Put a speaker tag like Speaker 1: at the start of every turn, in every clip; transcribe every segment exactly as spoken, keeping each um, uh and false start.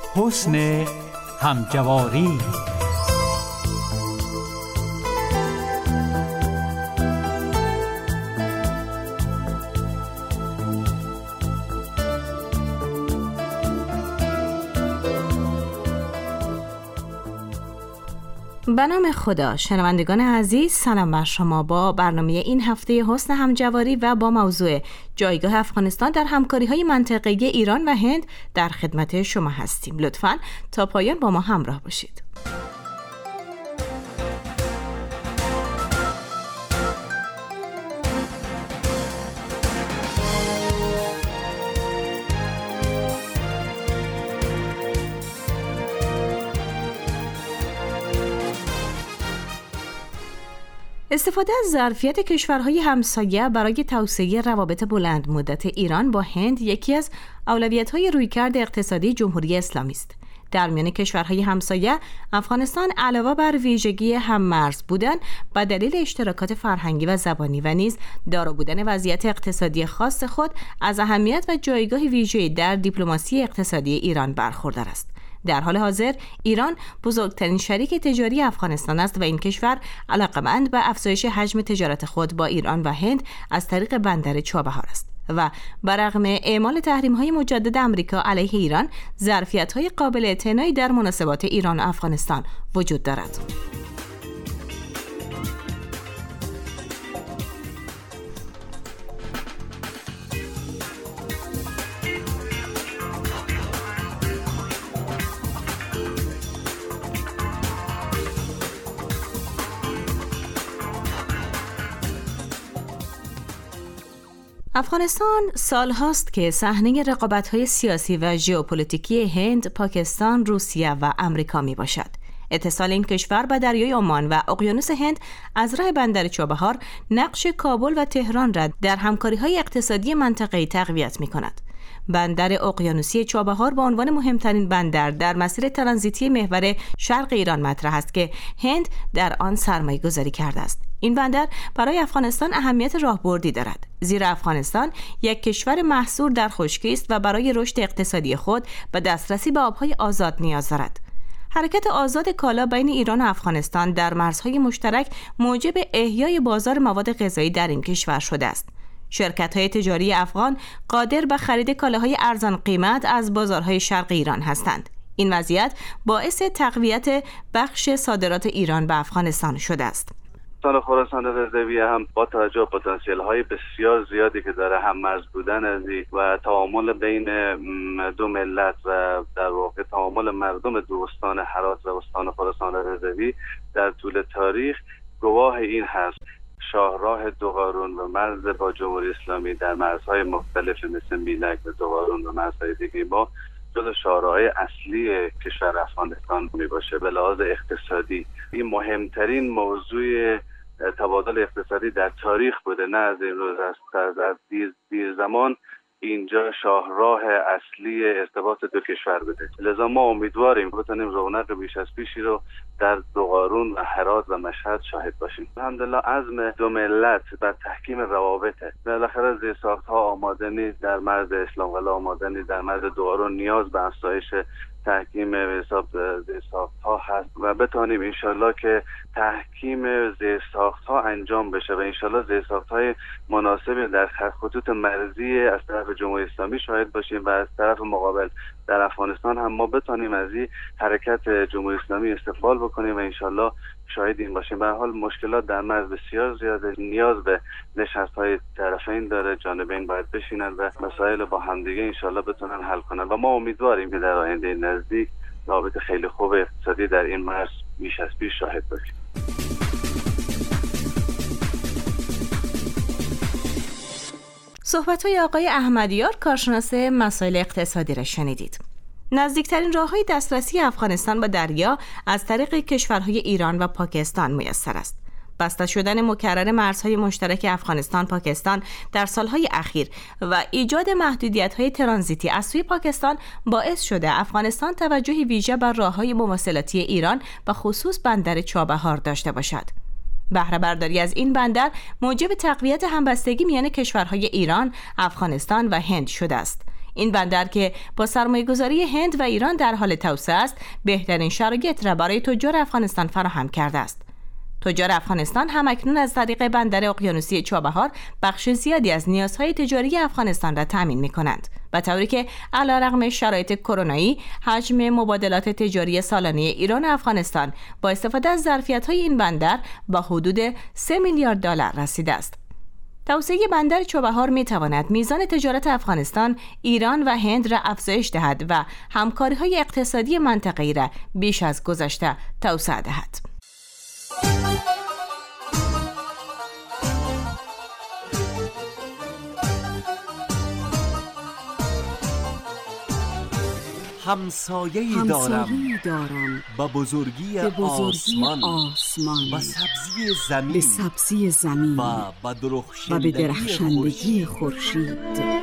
Speaker 1: حسن همجواری.
Speaker 2: به نام خدا. شنوندگان عزیز، سلام بر شما. با برنامه این هفته حسن همجواری و با موضوع جایگاه افغانستان در همکاری‌های منطقه‌ای ایران و هند در خدمت شما هستیم. لطفاً تا پایان با ما همراه باشید. استفاده از ظرفیت کشورهای همسایه برای توسعه روابط بلند مدت ایران با هند یکی از اولویت‌های رویکرد اقتصادی جمهوری اسلامی است. در میان کشورهای همسایه، افغانستان علاوه بر ویژگی هم‌مرز بودن به دلیل اشتراکات فرهنگی و زبانی و نیز دارا بودن وضعیت اقتصادی خاص خود از اهمیت و جایگاه ویژه‌ای در دیپلماسی اقتصادی ایران برخوردار است. در حال حاضر ایران بزرگترین شریک تجاری افغانستان است و این کشور علاقه‌مند به افزایش حجم تجارت خود با ایران و هند از طریق بندر چابهار است و برغم اعمال تحریم‌های مجدد آمریکا علیه ایران، ظرفیت‌های قابل اعتنایی در مناسبات ایران و افغانستان وجود دارد. افغانستان سالهاست که صحنه رقابت‌های سیاسی و ژئوپلیتیکی هند، پاکستان، روسیه و آمریکا می باشد. اتصال این کشور به دریای عمان و اقیانوس هند از راه بندر چابهار نقش کابل و تهران را در همکاری‌های اقتصادی منطقه‌ای تقویت می‌کند. بندر اقیانوسی چابهار با عنوان مهمترین بندر در مسیر ترانزیتی محور شرق ایران مطرح است که هند در آن سرمایه‌گذاری کرده است. این بندر برای افغانستان اهمیت راهبردی دارد، زیرا افغانستان یک کشور محصور در خشکی است و برای رشد اقتصادی خود به دسترسی به آبهای آزاد نیاز دارد. حرکت آزاد کالا بین ایران و افغانستان در مرزهای مشترک موجب احیای بازار مواد غذایی در این کشور شده است. شرکت‌های تجاری افغان قادر به خرید کالاهای ارزان قیمت از بازارهای شرق ایران هستند. این وضعیت باعث تقویت بخش صادرات ایران به افغانستان شده است.
Speaker 3: استان خراسان رضوی هم با توجه به پتانسیل های بسیار زیادی که داره، هم مرز بودن از و تعامل بین دو ملت و در واقع تعامل مردم دو استان هرات و استان خراسان رضوی در طول تاریخ گواه این هست. شاهراه دوقارون و مرز با جمهوری اسلامی در مرزهای مختلف مثل میلک و دوقارون و مرزهای دیگه ما جز شاهراهای اصلی کشور افغانستان می باشه. به لحاظ اقتصادی این مهمترین موضوع تبادل اقتصادی در تاریخ بوده، نه از این روز، از از دیر, دیر زمان اینجا شاهراه اصلی ارتباط دو کشور بوده. لذا ما امیدواریم بتونیم رونق بیش از پیشی رو در دوقارون و هرات و مشهد شاهد باشیم. الحمدلله عزم دو ملت بر تحکیم روابطه. بالاخره زیرساخت‌ها آماده نیست، در مرز اسلام قلعه آماده نیست، در مرز دوقارون نیاز به افزایش تحکیم حساب زیرساخت‌ها هست و بتونیم انشالله که تحکیم زیرساخت‌ها انجام بشه و انشالله زیرساخت‌های مناسبی در خطوط مرزی از طرف جمهوری اسلامی شاهد باشیم و از طرف مقابل در افغانستان هم ما بتونیم از این حرکت جمهوری اسلامی استقبال بکنیم و انشالله شاهد این باشیم. به هر حال مشکلات در مرز بسیار زیاده، نیاز به نشست‌های طرفین داره، جانبین باید بشینن و مسائل با همدیگه انشالله بتونن حل کنن و ما امیدواریم که در آینده نزدیک رابط خیلی خوب اقتصادی در این مرز بیش از پیش شاهد باشیم.
Speaker 2: صحبت‌های آقای احمدیار، کارشناس مسائل اقتصادی را شنیدید. نزدیکترین راه‌های دسترسی افغانستان به دریا از طریق کشورهای ایران و پاکستان میسر است. بسته شدن مکرر مرزهای مشترک افغانستان پاکستان در سالهای اخیر و ایجاد محدودیت‌های ترانزیتی از سوی پاکستان باعث شده افغانستان توجهی ویژه بر راه‌های مواصلاتی ایران و خصوص بندر چابهار داشته باشد. بهره برداری از این بندر موجب تقویت همبستگی میان کشورهای ایران، افغانستان و هند شده است. این بندر که با سرمایه‌گذاری هند و ایران در حال توسعه است، بهترین شرایط را برای تجار افغانستان فراهم کرده است. تجار افغانستان همکنون از طریق بندر اقیانوسی چابهار بخش زیادی از نیازهای تجاری افغانستان را تامین می‌کنند، به طوری که علیرغم شرایط کرونایی حجم مبادلات تجاری سالانه ایران و افغانستان با استفاده از ظرفیت‌های این بندر با حدود سه میلیارد دلار رسیده است. توسعه بندر چابهار می‌تواند میزان تجارت افغانستان، ایران و هند را افزایش دهد و همکاری‌های اقتصادی منطقه‌ای را بیش از گذشته توسعه دهد.
Speaker 4: همسایه‌ای دارم, دارم با بزرگی, بزرگی آسمان, آسمان با سبزی زمین, به سبزی زمین و با درخشندگی, درخشندگی خورشید.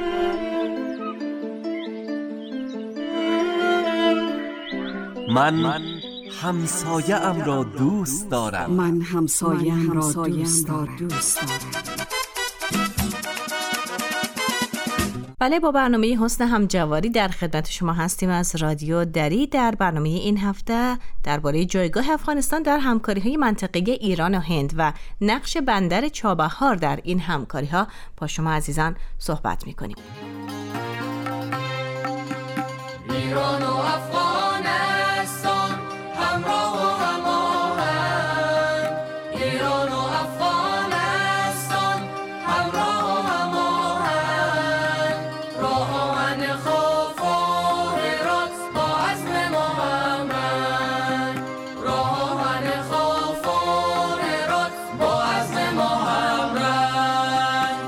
Speaker 4: من, من همسایه ام را دوست دارم. من همسایه ام را دوست دارم.
Speaker 2: بله، با برنامه حسن همجواری در خدمت شما هستیم از رادیو دری. در برنامه این هفته درباره جایگاه افغانستان در همکاری‌های منطقه‌ای ایران و هند و نقش بندر چابهار در این همکاری‌ها با شما عزیزان صحبت می‌کنیم.
Speaker 5: ایران و افغانستان همراه و هماهنگ، ایران و افغانستان همراه و هماهنگ، راه آهن خوف و هرات با عزم ما همرنگ، راه آهن خوف و هرات با عزم ما همرنگ.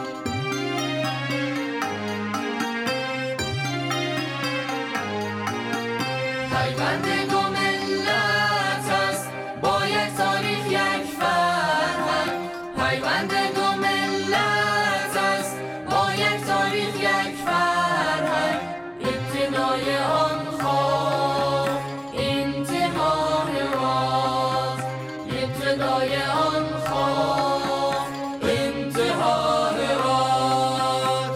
Speaker 5: پیوند دو ملت است با یک تاریخ یک فرهنگ، پیوند دو ملت است با یک تاریخ یک فرهنگ، ابتدای آن خاک انتهای راز، ابتدای آن خاک انتهای راز.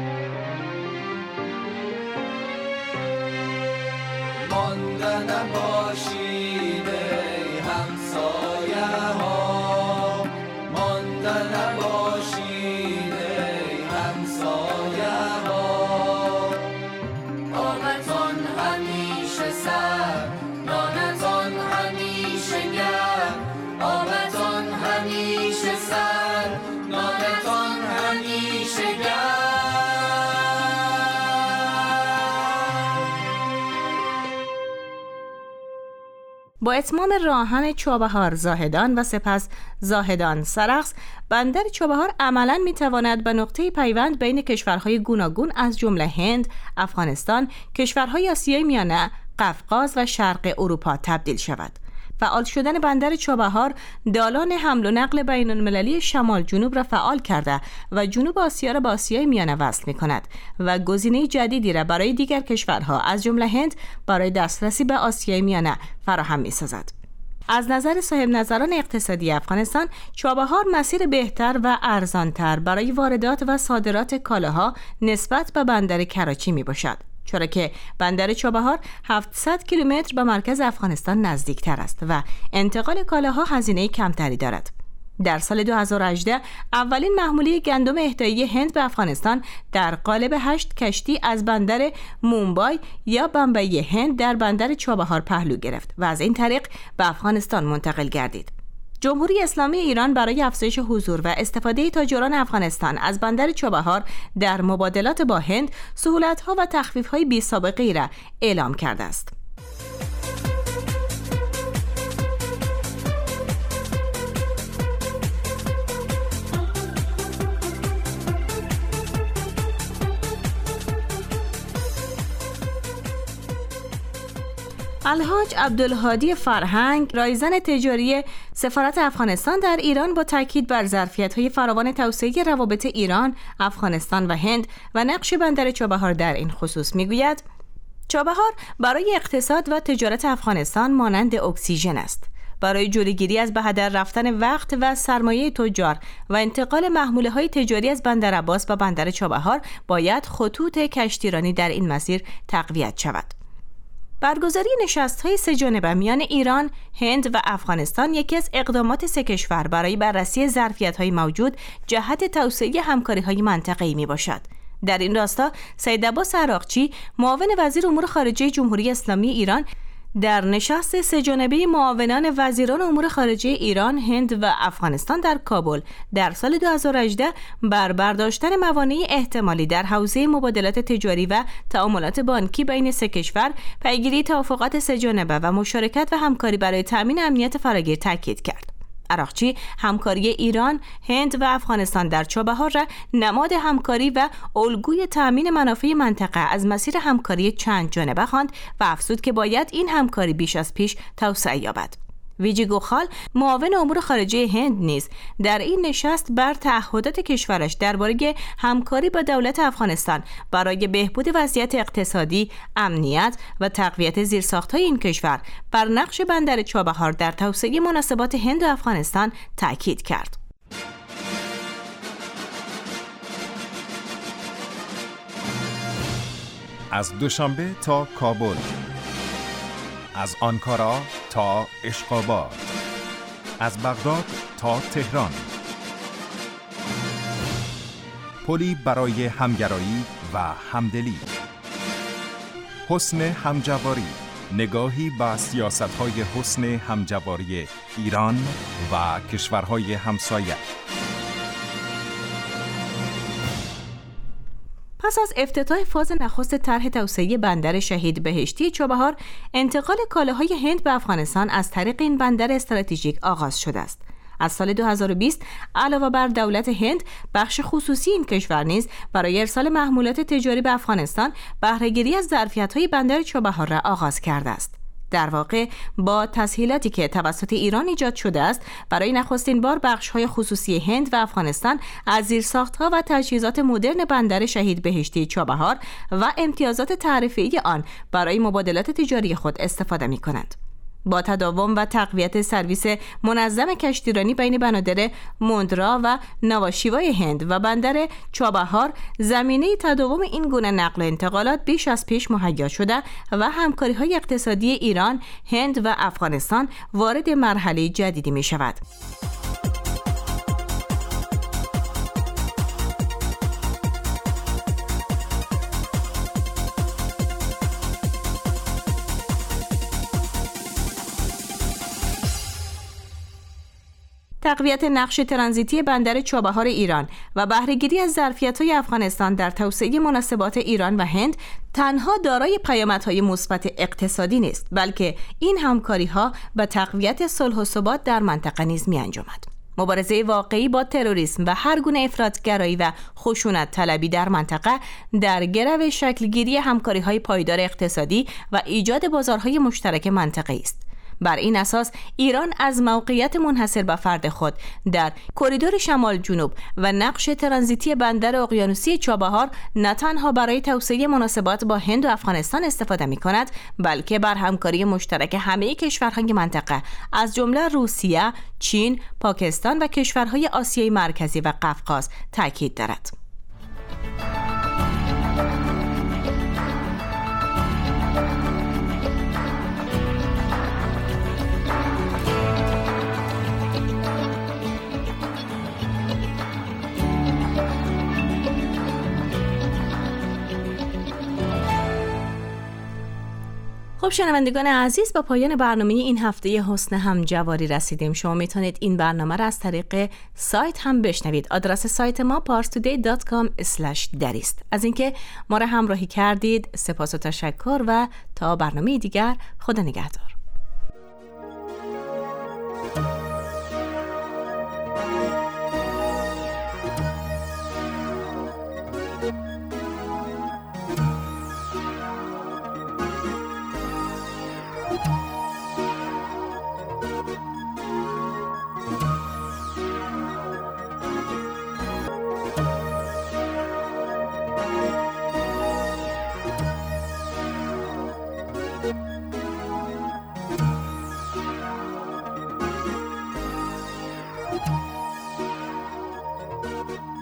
Speaker 5: مانده نباشید ای همسایه ها، مانده نباشید ای همسایه ها، آبتان همیشه سر، نانتان همیشه گرم، آبتان همیشه سر، نانتان همیشه گرم.
Speaker 2: با اتمام راهن چابهار زاهدان و سپس زاهدان سرخس، بندر چابهار عملاً می‌تواند به نقطه پیوند بین کشورهای گوناگون از جمله هند، افغانستان، کشورهای آسیای میانه، قفقاز و شرق اروپا تبدیل شود. فعال شدن بندر چابهار دالان حمل و نقل بین المللی شمال جنوب را فعال کرده و جنوب آسیا را با آسیای میانه وصل می کند و گزینه جدیدی را برای دیگر کشورها از جمله هند برای دسترسی به آسیای میانه فراهم می سازد. از نظر صاحب نظران اقتصادی افغانستان، چابهار مسیر بهتر و ارزانتر برای واردات و صادرات کالاها نسبت به بندر کراچی می باشد، چرا که بندر چابهار هفتصد کیلومتر به مرکز افغانستان نزدیکتر است و انتقال کالاها هزینه کمتری دارد. در سال دو هزار و هجده اولین محموله گندم اهدایی هند به افغانستان در قالب هشت کشتی از بندر مومبای یا بمبئی هند در بندر چابهار پهلو گرفت و از این طریق به افغانستان منتقل گردید. جمهوری اسلامی ایران برای افزایش حضور و استفاده تاجران افغانستان از بندر چابهار در مبادلات با هند سهولت‌ها و تخفیف‌های بی‌سابقه‌ای را اعلام کرده است. الحاج عبدالهادی فرهنگ، رایزن تجاری سفارت افغانستان در ایران، با تاکید بر ظرفیت‌های فراوان توسعه روابط ایران، افغانستان و هند و نقش بندر چابهار در این خصوص میگوید: چابهار برای اقتصاد و تجارت افغانستان مانند اکسیژن است. برای جلوگیری از به هدر رفتن وقت و سرمایه تجار و انتقال محموله‌های تجاری از بندر عباس و بندر چابهار باید خطوط کشتیرانی در این مسیر تقویت شود. برگزاری نشست‌های سه جانبه میان ایران، هند و افغانستان یکی از اقدامات سه کشور برای بررسی ظرفیت‌های موجود جهت توسعه همکاری‌های منطقه‌ای میباشد. در این راستا سید عباس عراقچی، معاون وزیر امور خارجه جمهوری اسلامی ایران، در نشست سه جانبه معاونان وزیران امور خارجه ایران، هند و افغانستان در کابل در سال دو هزار و هجده بر برداشتن موانع احتمالی در حوزه مبادلات تجاری و تعاملات بانکی بین سه کشور، پیگیری توافقات سه جانبه و مشارکت و همکاری برای تأمین امنیت فراگیر تاکید کرد. عراقچی همکاری ایران، هند و افغانستان در چابهار را نماد همکاری و الگوی تأمین منافع منطقه از مسیر همکاری چند جانبه خواند و افزود که باید این همکاری بیش از پیش توسعه یابد. ویجی گوخال، معاون امور خارجه هند نیز در این نشست بر تعهدات کشورش درباره همکاری با دولت افغانستان برای بهبود وضعیت اقتصادی، امنیت و تقویت زیرساخت‌های این کشور بر نقش بندر چابهار در توسعه مناسبات هند و افغانستان تاکید کرد.
Speaker 6: از دوشنبه تا کابل، از آنکارا تا اشقاباد، از بغداد تا تهران، پلی برای همگرایی و همدلی. حسن همجواری، نگاهی به سیاست‌های حسن همجواری ایران و کشورهای همسایه.
Speaker 2: پس از افتتاح فاز نخست طرح توسعه بندر شهید بهشتی چابهار، انتقال کالاهای هند به افغانستان از طریق این بندر استراتژیک آغاز شده است. از سال دو هزار و بیست علاوه بر دولت هند، بخش خصوصی این کشور نیز برای ارسال محمولات تجاری به افغانستان بهره‌گیری از ظرفیت‌های بندر چابهار را آغاز کرده است. در واقع با تسهیلاتی که توسط ایران ایجاد شده است، برای نخستین بار بخش‌های خصوصی هند و افغانستان از زیرساخت‌ها و تجهیزات مدرن بندر شهید بهشتی چابهار و امتیازات تعرفه‌ای آن برای مبادلات تجاری خود استفاده می‌کنند. با تداوم و تقویت سرویس منظم کشتیرانی بین بنادر موندرا و نواشیوای هند و بندر چابهار، زمینه تداوم این گونه نقل و انتقالات بیش از پیش مهیا شده و همکاری‌های اقتصادی ایران، هند و افغانستان وارد مرحله جدیدی می شود. تقویت نقش ترانزیتی بندر چابهار ایران و بهره‌گیری از ظرفیت‌های افغانستان در توسعه مناسبات ایران و هند تنها دارای پیامدهای مثبت اقتصادی نیست، بلکه این همکاری‌ها به تقویت صلح و ثبات در منطقه نیز می‌انجامد. مبارزه واقعی با تروریسم و هر گونه افراط‌گرایی و خشونت طلبی در منطقه در گرو شکلگیری همکاری‌های پایدار اقتصادی و ایجاد بازارهای مشترک منطقه‌ای است. بر این اساس ایران از موقعیت منحصر به فرد خود در کریدور شمال جنوب و نقش ترانزیتی بندر اقیانوسی چابهار نه تنها برای توسعه مناسبات با هند و افغانستان استفاده می کند، بلکه بر همکاری مشترک همه کشورهای منطقه از جمله روسیه، چین، پاکستان و کشورهای آسیای مرکزی و قفقاز تاکید دارد. خب شنوندگان عزیز، با پایان برنامه این هفته حسن همجواری رسیدیم. شما میتونید این برنامه را از طریق سایت هم بشنوید. آدرس سایت ما پارس تودی دات کام اسلش در است. از اینکه ما را همراهی کردید سپاس و تشکر و تا برنامه دیگر، خدا نگهدار.
Speaker 4: شنوه.